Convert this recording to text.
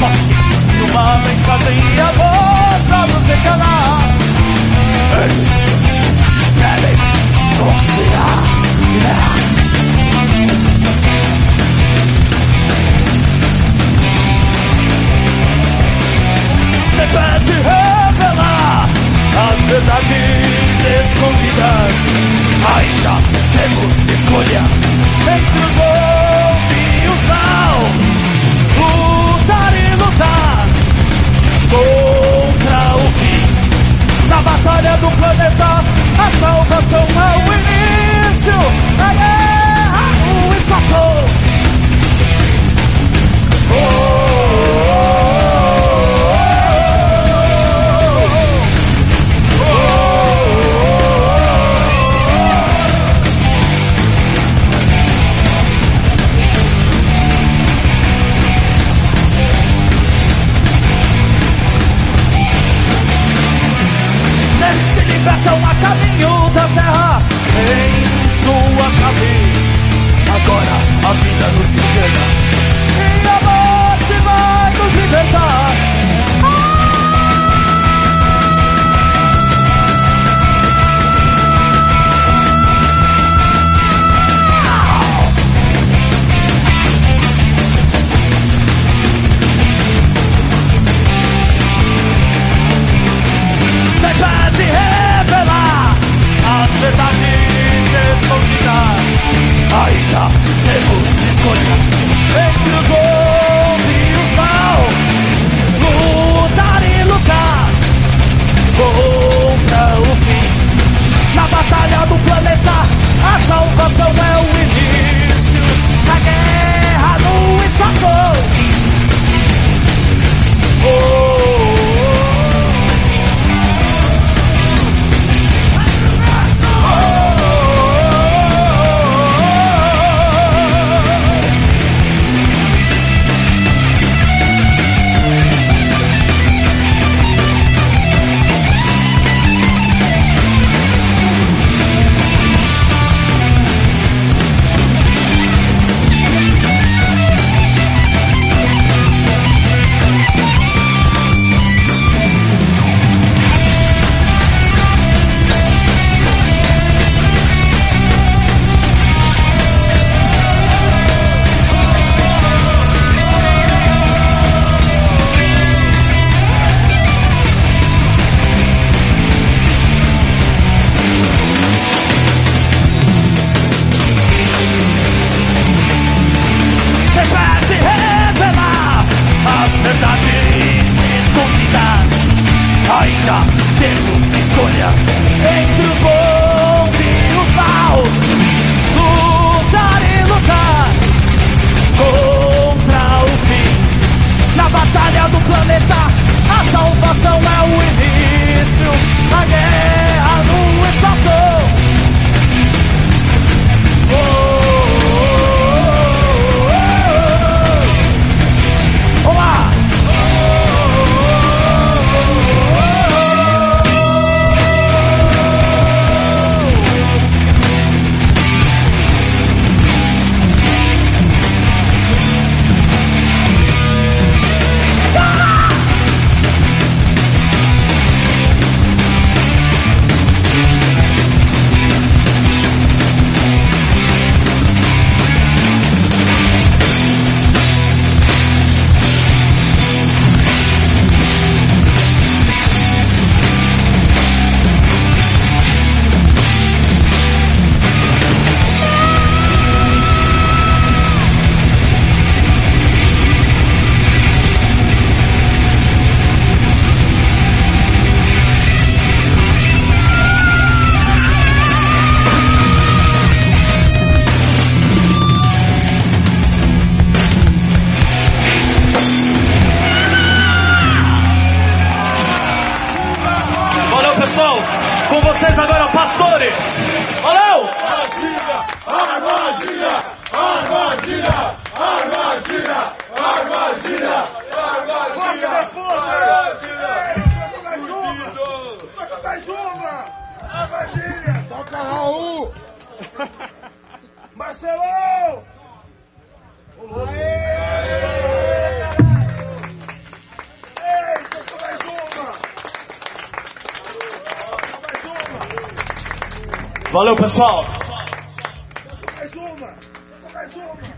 forte numa mensagem de amor pra nos enganar. Eles querem confiar. Depende de revelar as verdades escondidas. Ainda temos escolha entre os bons e os maus. Lutar e lutar contra o fim. Na batalha do planeta, a salvação é o início da guerra no espaço. Libertam a caminho da terra em sua cabeça. Agora a vida nos engana e a morte vai nos libertar. Depende revelar as verdades escondidas. Ainda temos escolha entre os bons e os maus. Lutar e lutar contra o fim. Na batalha do planeta, a salvação é o início da guerra no espaço. Marcelão! Valeu, pessoal. Mais uma.